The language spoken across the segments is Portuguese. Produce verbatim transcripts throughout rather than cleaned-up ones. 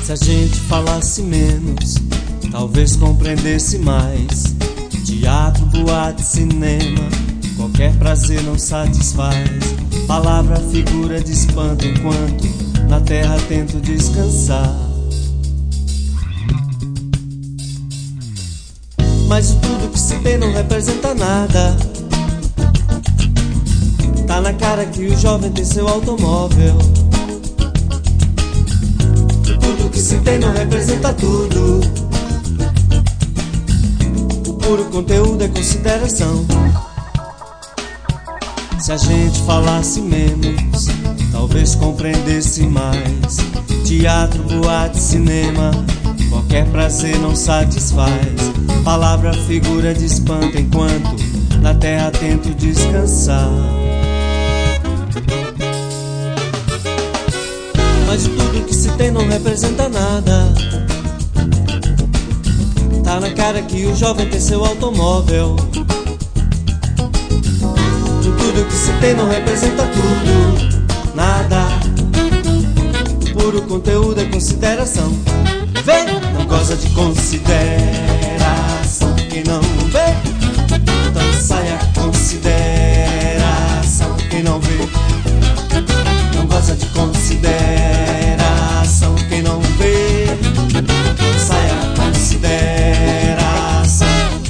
Se a gente falasse menos, talvez compreendesse mais. Teatro, boate, cinema, qualquer prazer não satisfaz. Palavra, figura de espanto enquanto na terra tento descansar. Mas tudo que se tem não representa nada. Tá na cara que o jovem tem seu automóvel. Tudo que se tem não representa tudo. O puro conteúdo é consideração. Se a gente falasse menos, talvez compreendesse mais. Teatro, boate, cinema, qualquer prazer não satisfaz. Palavra, figura de espanto enquanto na terra tento descansar. Mas tudo que se tem não representa nada. Tá na cara que o jovem tem seu automóvel. Tudo que se tem não representa tudo, nada. O puro conteúdo é consideração. Vê, não goza de consideração. Quem não vê, então saia consideração. Quem não vê, não goza de consideração. Quem não vê, saia consideração.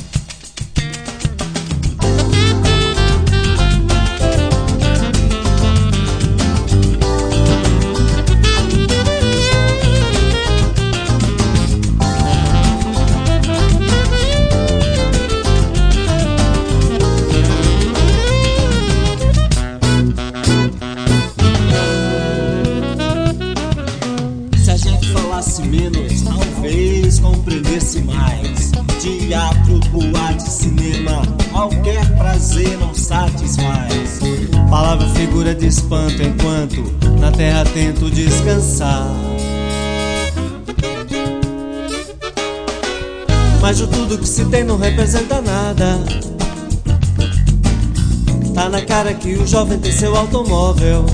Menos, talvez compreendesse mais. Teatro, boate, cinema, qualquer prazer não satisfaz. Palavra, figura de espanto enquanto na terra tento descansar. Mas o tudo que se tem não representa nada. Tá na cara que o jovem tem seu automóvel.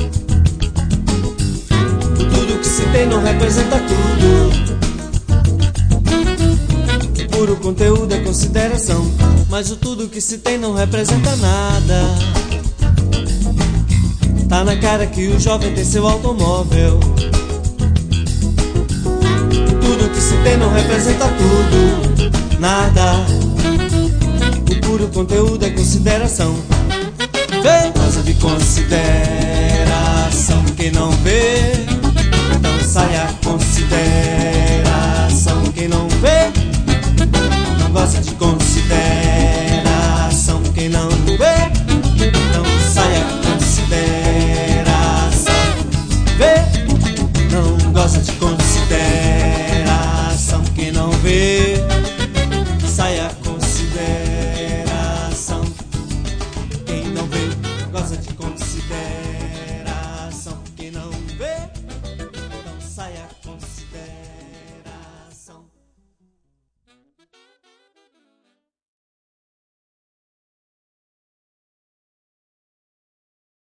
Tudo que se tem não representa tudo. O puro conteúdo é consideração. Mas o tudo que se tem não representa nada. Tá na cara que o jovem tem seu automóvel. Tudo que se tem não representa tudo, nada. O puro conteúdo é consideração. Vem!